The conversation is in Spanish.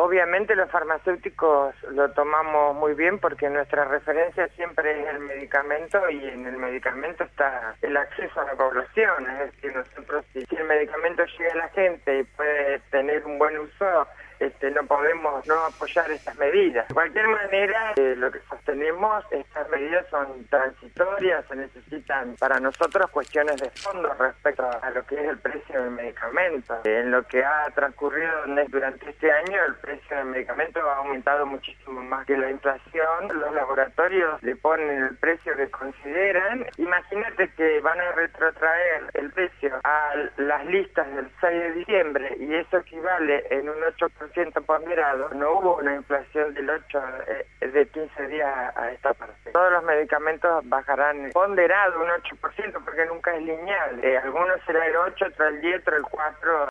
Obviamente los farmacéuticos lo tomamos muy bien porque nuestra referencia siempre es el medicamento y en el medicamento está el acceso a la población. Es decir, nosotros si el medicamento llega a la gente y puede tener un buen uso, no podemos no apoyar estas medidas. De cualquier manera, lo que sostenemos, estas medidas son transitorias, se necesitan para nosotros cuestiones de fondo respecto a lo que es el precio del medicamento. En lo que ha transcurrido durante este año, el precio del medicamento ha aumentado muchísimo más que la inflación. Los laboratorios le ponen el precio que consideran. Imagínate que van a retrotraer el precio a las listas del 6 de diciembre y eso equivale en un 8% ponderado. No hubo una inflación del 8 de 15 días a esta parte. Todos los medicamentos bajarán ponderado un 8% porque nunca es lineal. Algunos será el 8, otro el 10, otro el 4.